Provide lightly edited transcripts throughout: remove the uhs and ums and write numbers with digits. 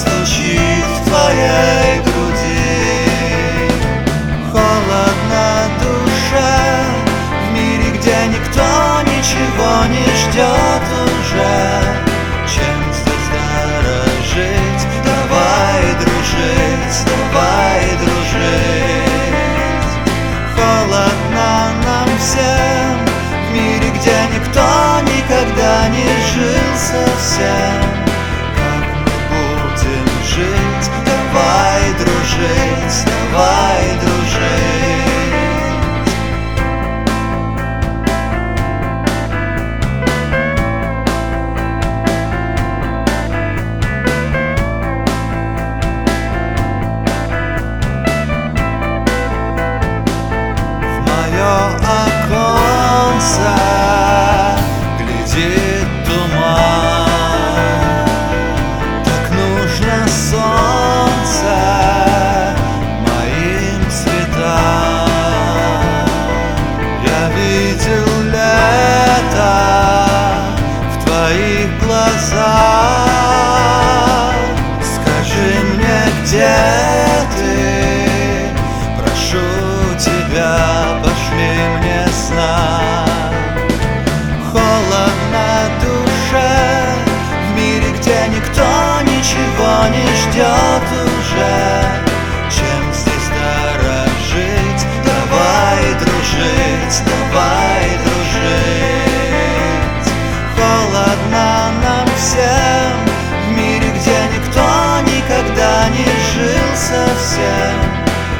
стучит в твоей груди. Холодно душе в мире, где никто ничего не ждет уже. Чем здесь дорожить? Давай дружить, давай дружить. Холодно нам всем в мире, где никто никогда не жил совсем. Как мы будем жить? Давай дружить, давай дружить. Оконца глядит туман, так нужно солнце моим цветам. Я видел лето в твоих глазах. Скажи мне, где ты? Прошу тебя, пошли мне знак. Холодно душе в мире, где никто ничего не ждет уже. Чем здесь дорожить? Давай дружить, давай дружить. Холодно нам всем в мире, где никто никогда не жил совсем.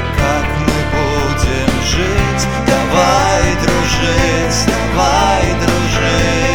Давай дружить, давай дружить.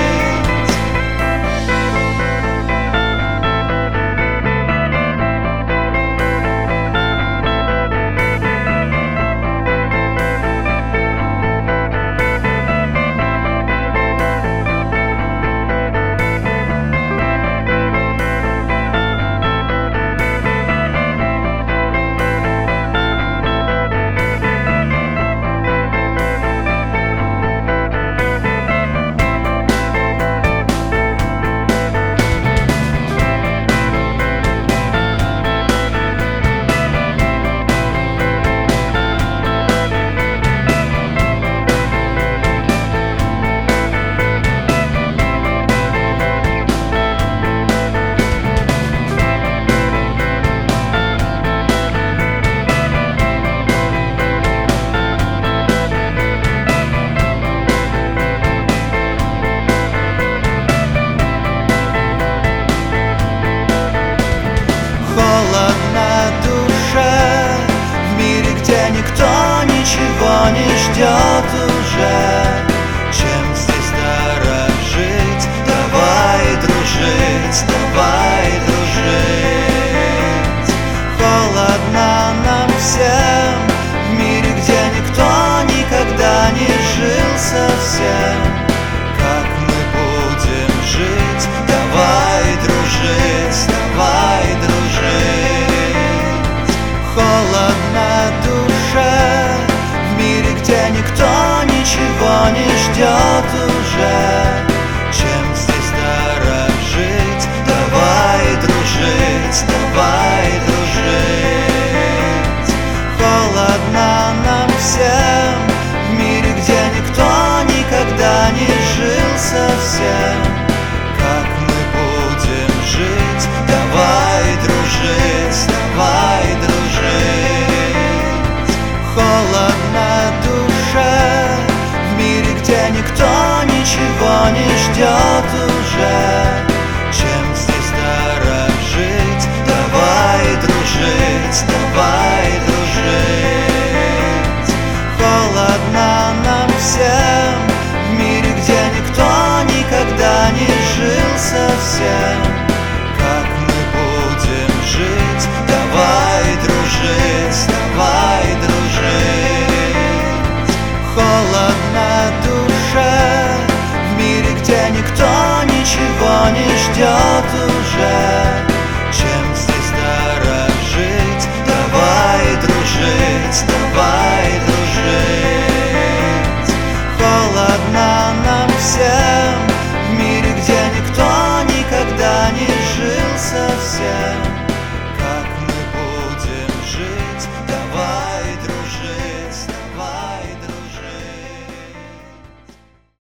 Холодно душе в мире, где никто ничего не ждет